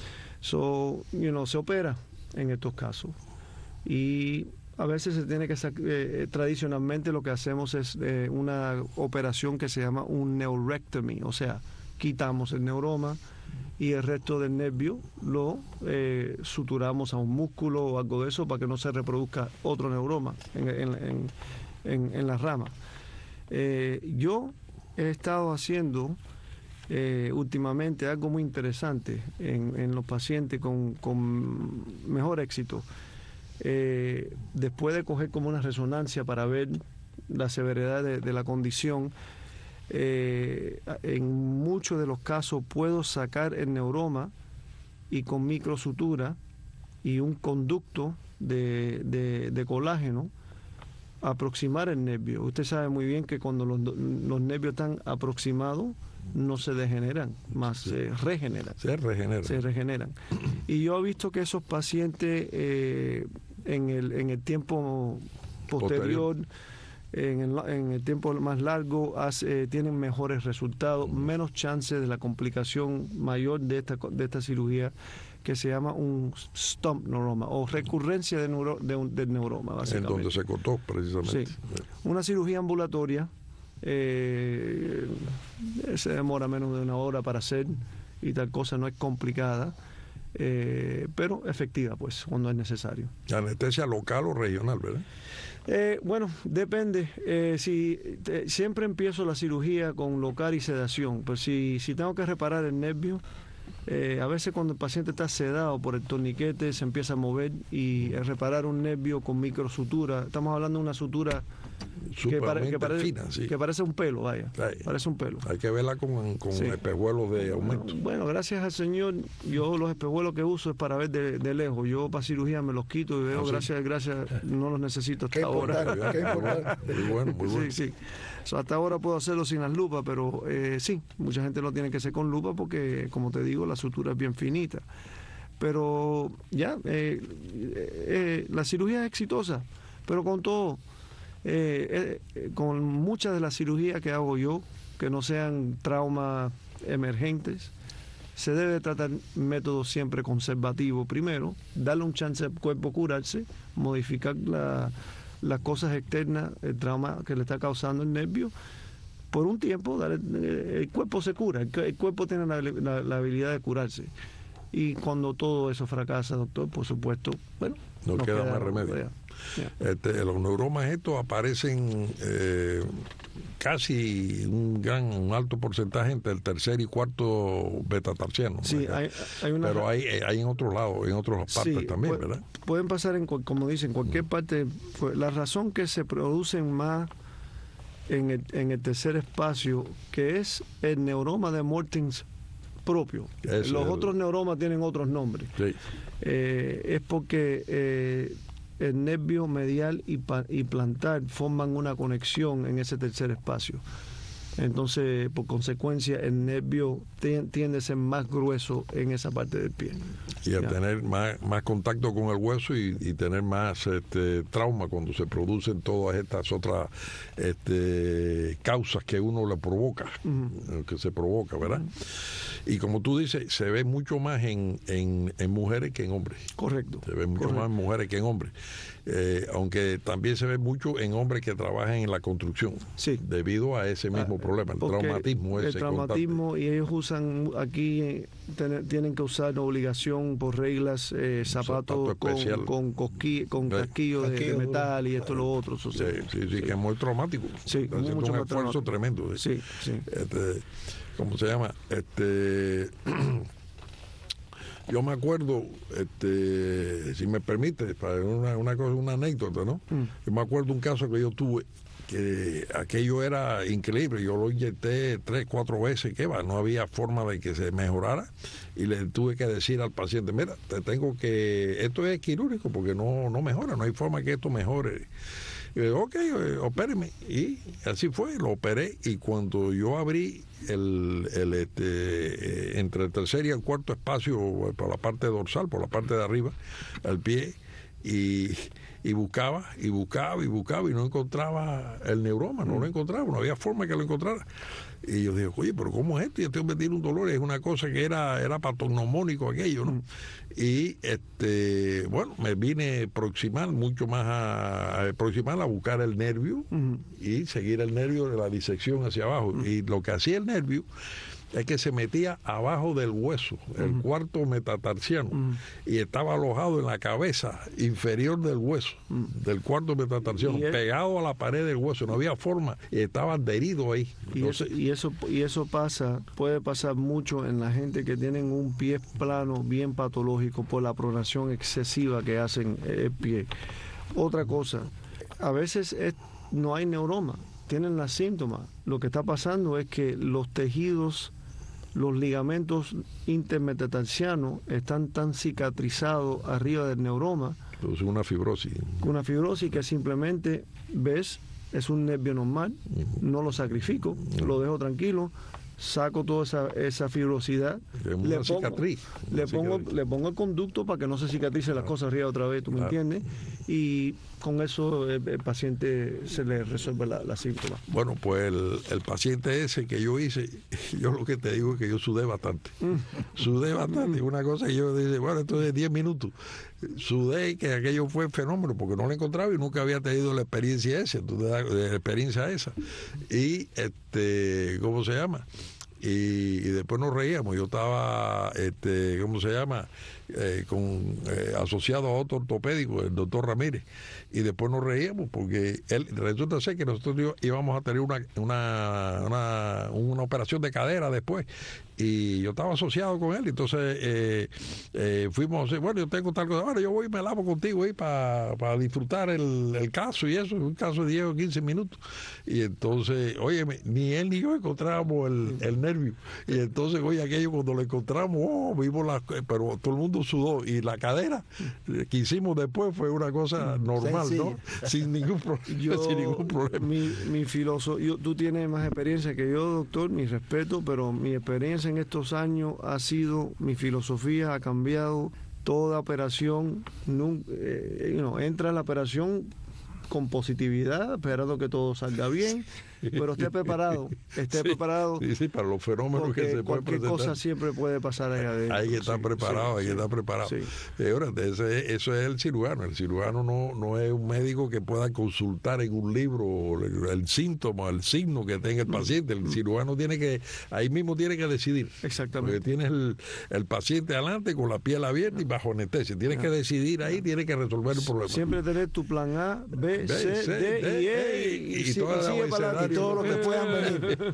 So, you know, se opera en estos casos. Y a veces se tiene que eh, tradicionalmente lo que hacemos es eh, una operación que se llama un neurectomy, o sea, quitamos el neuroma y el resto del nervio lo eh, suturamos a un músculo o algo de eso para que no se reproduzca otro neuroma en, en, en, en, en la rama. Eh, yo he estado haciendo eh, últimamente algo muy interesante en, en los pacientes con, con mejor éxito. Eh, después de coger como una resonancia para ver la severidad de, de la condición, Eh, en muchos de los casos puedo sacar el neuroma y con microsutura y un conducto de, de, de colágeno aproximar el nervio. Usted sabe muy bien que cuando los, los nervios están aproximados, no se degeneran, más sí. se regeneran. Se regeneran. Se regeneran. Y yo he visto que esos pacientes eh, en, el, en el tiempo posterior, posterior. En, el, en el tiempo más largo, hace, eh, tienen mejores resultados, mm. menos chances de la complicación mayor de esta, de esta cirugía, que se llama un stump neuroma o recurrencia de neuro, de un, del neuroma, básicamente. En donde se cortó, precisamente. Sí. Una cirugía ambulatoria eh, se demora menos de una hora para hacer y tal cosa, no es complicada, eh, pero efectiva, pues, cuando es necesario. ¿Anestesia local o regional, verdad? Eh, bueno, depende. Eh, si eh, siempre empiezo la cirugía con local y sedación, pero si, si tengo que reparar el nervio, Eh, a veces cuando el paciente está sedado por el torniquete se empieza a mover y a reparar un nervio con microsutura. Estamos hablando de una sutura que, pare, que, parece, fina, sí. que parece un pelo, vaya. Sí. Parece un pelo. Hay que verla con, con sí. espejuelos de aumento. Bueno, gracias al Señor, yo los espejuelos que uso es para ver de, de lejos. Yo para cirugía me los quito y veo, ah, gracias, sí. gracias, no los necesito hasta qué ahora. Qué importante. Muy bueno, muy bueno. Sí, sí. So, hasta ahora puedo hacerlo sin las lupas, pero eh, sí, mucha gente lo tiene que hacer con lupa porque, como te digo, la sutura es bien finita. Pero ya, eh, eh, la cirugía es exitosa, pero con todo, eh, eh, con muchas de las cirugías que hago yo, que no sean traumas emergentes, se debe tratar métodos siempre conservativos. Primero, darle un chance al cuerpo curarse, modificar la... las cosas externas, el trauma que le está causando el nervio, por un tiempo dale, el cuerpo se cura, el, el cuerpo tiene la, la, la habilidad de curarse. Y cuando todo eso fracasa, doctor, por supuesto, bueno, no queda, queda más remedio. Yeah. Este, los neuromas estos aparecen eh, casi un gran, un alto porcentaje entre el tercer y cuarto betatarsiano. Sí, hay, hay una... pero hay, hay en otros lados, en otras partes sí, también, puede, ¿verdad? Pueden pasar, en como dicen, en cualquier parte. La razón que se producen más en el, en el tercer espacio, que es el neuroma de Mortens propio. Ese Los es otros el... neuromas tienen otros nombres. Sí. Eh, es porque eh, el nervio medial y, pa, y plantar forman una conexión en ese tercer espacio. Entonces, por consecuencia, el nervio tiende a ser más grueso en esa parte del pie. Y a ya. tener más, más contacto con el hueso y, y tener más este, trauma cuando se producen todas estas otras este, causas que uno le provoca, uh-huh. que se provoca, ¿verdad? Uh-huh. Y como tú dices, se ve mucho más en, en, en mujeres que en hombres. Correcto. Se ve mucho Correcto. más en mujeres que en hombres. Eh, aunque también se ve mucho en hombres que trabajan en la construcción, sí. debido a ese mismo ah, problema, el traumatismo ese el traumatismo constante. Y ellos usan aquí eh, ten, tienen que usar obligación por reglas eh, zapatos Zapato con con, cosqui, con sí. casquillo de, de metal y esto y lo otro. Sí, sí, sí, sí, que es muy traumático. Sí, es mucho un más esfuerzo traumático. tremendo. Sí, sí. Este, ¿Cómo se llama? Este yo me acuerdo, este, si me permite, para una, una cosa, una anécdota, ¿no? Mm. Yo me acuerdo un caso que yo tuve, que aquello era increíble. Yo lo inyecté tres, cuatro veces, que va, no había forma de que se mejorara. Y le tuve que decir al paciente, mira, te tengo que, esto es quirúrgico porque no, no mejora, no hay forma que esto mejore. Y yo, ok, opéreme. Y así fue, lo operé. Y cuando yo abrí el, el este entre el tercer y el cuarto espacio, por la parte dorsal, por la parte de arriba, al pie, y, y buscaba, y buscaba, y buscaba, y no encontraba el neuroma, no lo encontraba, no había forma que lo encontrara. Y yo dije, oye, pero ¿cómo es esto? Y este hombre tiene un dolor, es una cosa que era, era patognomónico aquello, ¿no? Mm. Y este, bueno, me vine proximal, mucho más a, a proximal a buscar el nervio mm. y seguir el nervio de la disección hacia abajo. Mm. Y lo que hacía el nervio es que se metía abajo del hueso, el uh-huh. cuarto metatarsiano, uh-huh. y estaba alojado en la cabeza inferior del hueso, uh-huh. del cuarto metatarsiano, ¿Y pegado es? a la pared del hueso, no había forma, y estaba adherido ahí. Y, Entonces, eso, y, eso, y eso pasa, puede pasar mucho en la gente que tienen un pie plano bien patológico por la pronación excesiva que hacen el pie. Otra cosa, a veces es, no hay neuroma, tienen los síntomas. Lo que está pasando es que los tejidos, los ligamentos intermetatarsianos están tan cicatrizados arriba del neuroma Es una fibrosis. Una fibrosis que simplemente ves, es un nervio normal, no lo sacrifico, lo dejo tranquilo, saco toda esa, esa fibrosidad, es una le pongo, cicatriz, una le, pongo, cicatriz. le pongo el conducto para que no se cicatricen las cosas arriba otra vez, ¿tú me Claro. entiendes? Y con eso el, el paciente se le resuelve la, la síntoma. Bueno, pues el, el paciente ese que yo hice, yo lo que te digo es que yo sudé bastante. Sudé bastante. Una cosa que yo dije, bueno, esto es diez minutos. Sudé y que aquello fue fenómeno porque no lo encontraba y nunca había tenido la experiencia esa, la experiencia esa. Y, este, ¿cómo se llama? Y, y después nos reíamos. Yo estaba, este, ¿cómo se llama? Eh, con eh, asociado a otro ortopédico, el doctor Ramírez, y después nos reíamos porque él resulta ser que nosotros íbamos a tener una, una, una, una operación de cadera después, y yo estaba asociado con él, entonces eh, eh, fuimos, bueno, yo tengo tal cosa, bueno, yo voy y me lavo contigo ahí para pa disfrutar el, el caso y eso, un caso de diez o quince minutos, y entonces, oye, ni él ni yo encontrábamos el, el nervio, y entonces, oye, aquello cuando lo encontramos, oh, vimos la, pero todo el mundo sudó, y la cadera que hicimos después fue una cosa normal, Sencilla. ¿no? Sin ningún, pro Yo, sin ningún problema. Mi, mi filosofía, tú tienes más experiencia que yo, doctor, mi respeto, pero mi experiencia en estos años ha sido, mi filosofía ha cambiado, toda operación, nunca, eh, you know, entra en la operación con positividad, esperando que todo salga bien, pero esté preparado, esté Sí, preparado. Sí, sí, para los fenómenos que se pueden cualquier presentar. cosa siempre puede pasar ahí adentro. Hay que estar Sí, preparado, sí, hay que sí. estar preparado. Sí. Eh, ahora, ese- eso es el cirujano. El cirujano no, no es un médico que pueda consultar en un libro el, el síntoma, el signo que tenga el paciente. El cirujano tiene que, ahí mismo tiene que decidir. Exactamente. Porque tienes el, el paciente adelante con la piel abierta y bajo anestesia. Tienes que decidir ahí, tienes que resolver el problema. Siempre tener tu plan A, B, C, C, D y E, y, y, y sigue- toda la sigue para adelante. Y todo lo que puedan venir.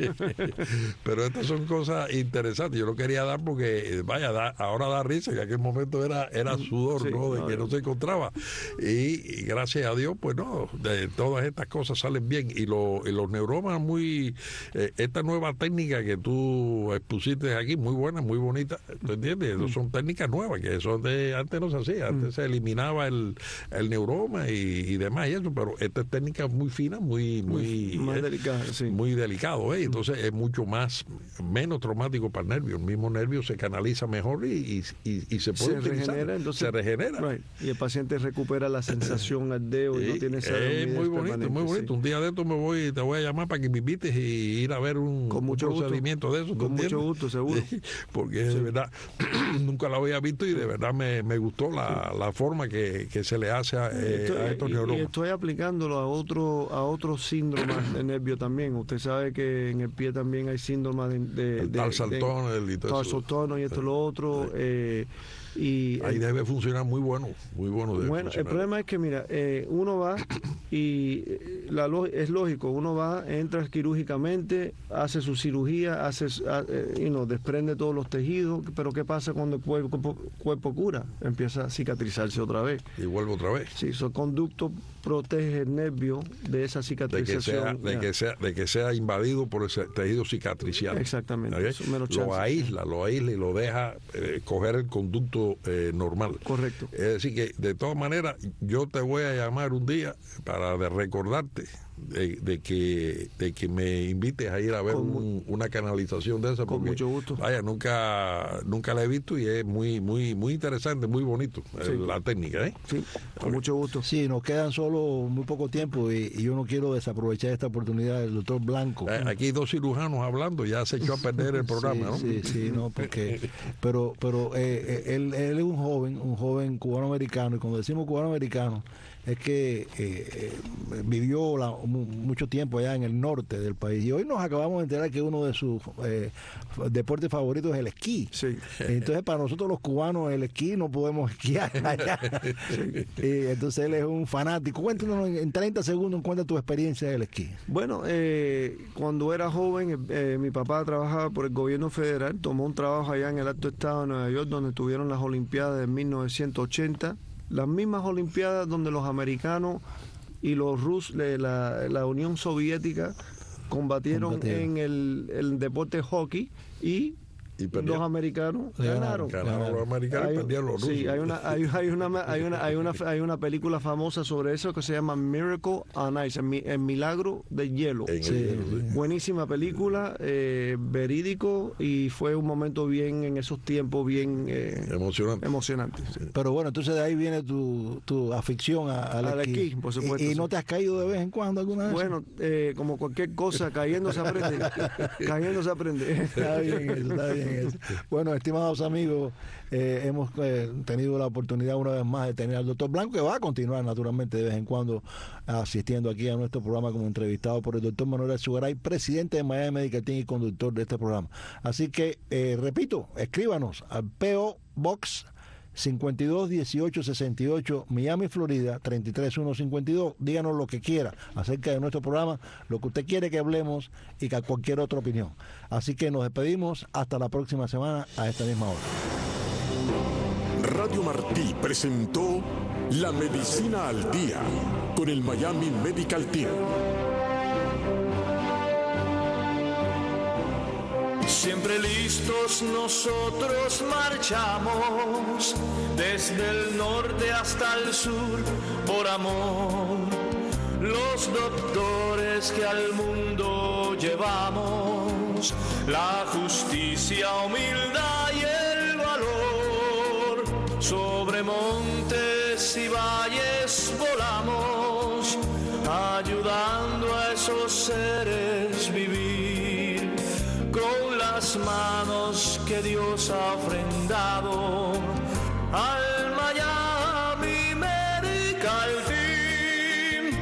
Pero estas son cosas interesantes. Yo lo quería dar porque, eh, vaya, da- ahora da risa, que en aquel momento era, era sudor, Sí, ¿no? De no, que no. no se encontraba. Y, y gracias a Dios, pues no, de todas estas cosas salen bien. Y, lo, y los neuromas muy, eh, esta nueva técnica que tú expusiste aquí, muy buena, muy bonita, ¿tú entiendes? Mm. Son técnicas nuevas, que son de, antes no se hacía, antes se eliminaba el, el neuroma y, y demás y eso, pero esta técnica es muy fina, muy, muy, Más eh, delicada, sí. muy delicado, ¿eh? Entonces es mucho más, menos traumático para el nervio. El mismo nervio se canaliza mejor y, y, y- y se puede Se utilizar. regenera, entonces, se regenera. Right. Y el paciente recupera la sensación al dedo y no Sí, tiene esa es rigidez muy bonito, permanente, muy bonito. sí. Un día de esto me voy, te voy a llamar para que me invites y ir a ver un, Con mucho un gusto. procedimiento de eso. ¿tú Con mucho entiendes? gusto, seguro. Porque de verdad nunca la había visto y de verdad me, me gustó la, la forma que, que se le hace a, eh, Estoy- a estos y- y, neuromas. estoy aplicándolo a otro a otros síndromes de nervio también. Usted sabe que en el pie también hay síndromes de, de, El de- tarsal de- tunnel y todo eso. tarsal tunnel y esto y lo otro. eh, y Ahí el- debe funcionar muy bueno, muy bueno. Debe bueno, el funcionar. problema es que, mira, eh, uno va y eh, la, lo- es lógico, uno va, entra quirúrgicamente, hace su cirugía, hace, a- eh, you know, desprende todos los tejidos, pero ¿qué pasa cuando el cuerpo, cuerpo cura? Empieza a cicatrizarse otra vez. Y vuelvo otra vez. Sí, su conducto protege el nervio de esa De que, cicatrización. sea, de, ya. que sea, de que sea invadido por el tejido cicatricial. Exactamente, ¿Ok? eso, menos Lo chance. aísla, lo aísla y lo deja eh, coger el conducto eh, normal. Correcto. Es decir, que de todas maneras, yo te voy a llamar un día para de recordarte de, de que de que me invites a ir a ver Con un- una canalización de esa. con porque, mucho gusto. Vaya, nunca nunca la he visto y es muy muy muy interesante, muy bonito eh, Sí. la técnica, ¿eh? Sí, con mucho gusto. Sí, nos quedan solo muy poco tiempo y, y yo no quiero desaprovechar esta oportunidad del doctor Blanco. Eh, Aquí hay dos cirujanos hablando, ya se echó a perder el programa, ¿no? Sí, sí, sí, no, porque, pero, pero eh, eh, él, él es un joven, un joven cubano-americano, y cuando decimos cubano-americano, es que eh, eh, vivió la- mu- mucho tiempo allá en el norte del país, y hoy nos acabamos de enterar que uno de sus eh, deportes favoritos es el esquí. Sí. Entonces, para nosotros los cubanos, el esquí no podemos esquiar allá. Y entonces él es un fanático. Cuéntanos en en treinta segundos, cuenta tu experiencia del esquí. Bueno, eh, cuando era joven, eh, mi papá trabajaba por el gobierno federal, tomó un trabajo allá en el Alto Estado de Nueva York, donde tuvieron las Olimpiadas de mil novecientos ochenta, las mismas Olimpiadas donde los americanos y los rusos, de la, la Unión Soviética, combatieron Combatieron. en el, el deporte hockey y Y los americanos ganaron. Ganaron los americanos y perdieron los rusos. Sí, hay una, hay, hay, una, hay, una, hay, una, hay una película famosa sobre eso que se llama Miracle on Ice, el, el milagro del hielo. En el Sí. hielo, sí. Buenísima película, eh, verídico, y fue un momento bien, en esos tiempos, bien eh, Emocionante. emocionante. Sí. Pero bueno, entonces de ahí viene tu, tu afición a- al, Al esquí. esquí, por supuesto, ¿Y, y sí. no te has caído de vez en cuando alguna vez? Bueno, eh, como cualquier cosa, cayendo se aprende. Cayendo se aprende. Está bien eso, está bien eso. Bueno, estimados amigos, eh, hemos eh, tenido la oportunidad una vez más de tener al doctor Blanco, que va a continuar naturalmente de vez en cuando asistiendo aquí a nuestro programa como entrevistado por el doctor Manuel Alzugaray, presidente de Miami Medical Team y conductor de este programa. Así que, eh, repito, escríbanos al P O Box cincuenta y dos dieciocho sesenta y ocho, Miami, Florida, treinta y tres mil ciento cincuenta y dos. Díganos lo que quiera acerca de nuestro programa, lo que usted quiere que hablemos y que cualquier otra opinión. Así que nos despedimos hasta la próxima semana a esta misma hora. Radio Martí presentó La Medicina al Día con el Miami Medical Team. Siempre listos nosotros marchamos, desde el norte hasta el sur, por amor. Los doctores que al mundo llevamos, la justicia, humildad y el valor. Sobre montes y valles volamos, ayudando a esos seres vivir con las manos que Dios ha ofrendado al Miami Medical Team.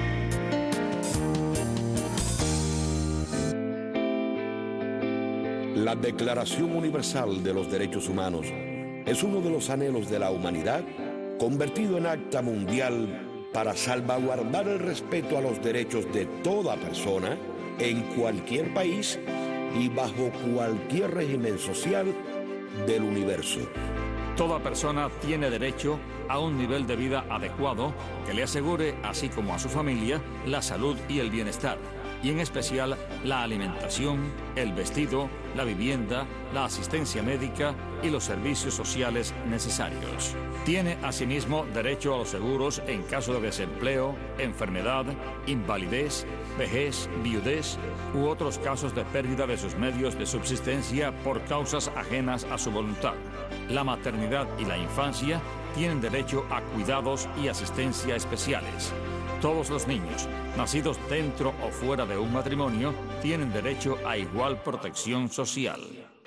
La Declaración Universal de los Derechos Humanos es uno de los anhelos de la humanidad convertido en acta mundial para salvaguardar el respeto a los derechos de toda persona en cualquier país y bajo cualquier régimen social del universo. Toda persona tiene derecho a un nivel de vida adecuado que le asegure, así como a su familia, la salud y el bienestar, y en especial la alimentación, el vestido, la vivienda, la asistencia médica y los servicios sociales necesarios. Tiene asimismo derecho a los seguros en caso de desempleo, enfermedad, invalidez, vejez, viudez u otros casos de pérdida de sus medios de subsistencia por causas ajenas a su voluntad. La maternidad y la infancia tienen derecho a cuidados y asistencia especiales. Todos los niños, nacidos dentro o fuera de un matrimonio, tienen derecho a igual protección social.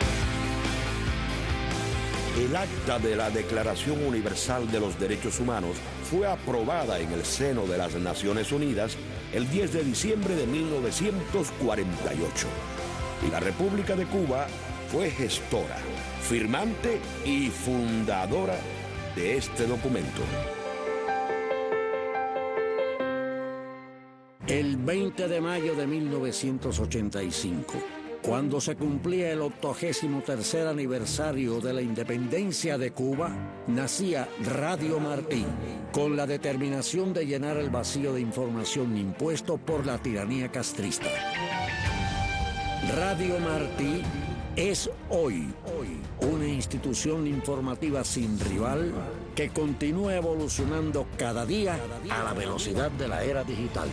El acta de la Declaración Universal de los Derechos Humanos fue aprobada en el seno de las Naciones Unidas el diez de diciembre de mil novecientos cuarenta y ocho. Y la República de Cuba fue gestora, firmante y fundadora de este documento. El veinte de mayo de mil novecientos ochenta y cinco, cuando se cumplía el octogésimo tercer aniversario de la independencia de Cuba, nacía Radio Martí, con la determinación de llenar el vacío de información impuesto por la tiranía castrista. Radio Martí es hoy, hoy una institución informativa sin rival que continúa evolucionando cada día a la velocidad de la era digital.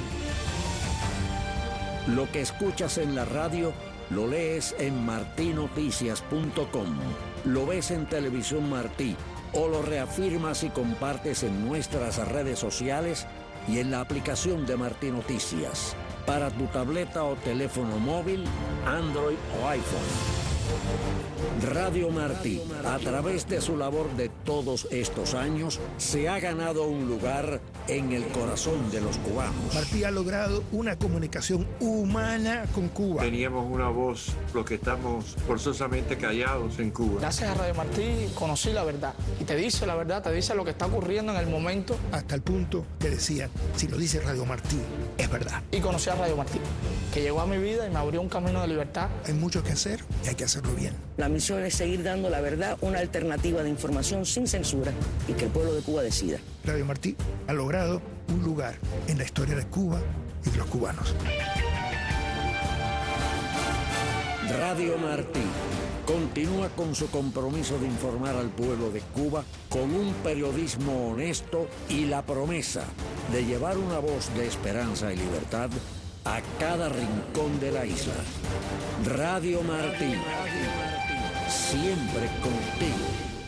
Lo que escuchas en la radio lo lees en martí noticias punto com, lo ves en Televisión Martí o lo reafirmas y compartes en nuestras redes sociales y en la aplicación de Martí Noticias para tu tableta o teléfono móvil, Android o iPhone. Radio Martí, a través de su labor de todos estos años, se ha ganado un lugar en el corazón de los cubanos. Martí ha logrado una comunicación humana con Cuba. Teníamos una voz, los que estamos forzosamente callados en Cuba. Gracias a Radio Martí conocí la verdad. Y te dice la verdad, te dice lo que está ocurriendo en el momento. Hasta el punto que decían, si lo dice Radio Martí, es verdad. Y conocí a Radio Martí, que llegó a mi vida y me abrió un camino de libertad. Hay mucho que hacer y hay que hacerlo bien. La misión es seguir dando la verdad, una alternativa de información sin censura y que el pueblo de Cuba decida. Radio Martí ha logrado un lugar en la historia de Cuba y de los cubanos. Radio Martí, continúa con su compromiso de informar al pueblo de Cuba con un periodismo honesto y la promesa de llevar una voz de esperanza y libertad a cada rincón de la isla. Radio Martí, siempre contigo.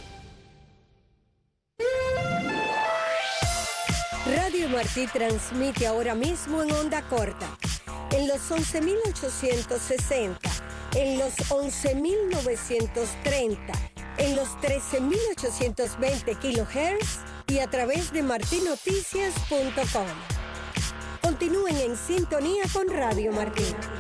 Radio Martí transmite ahora mismo en onda corta, en los once mil ochocientos sesenta, en los once mil novecientos treinta, en los trece mil ochocientos veinte kilohertz y a través de martinoticias punto com. Continúen en sintonía con Radio Martí.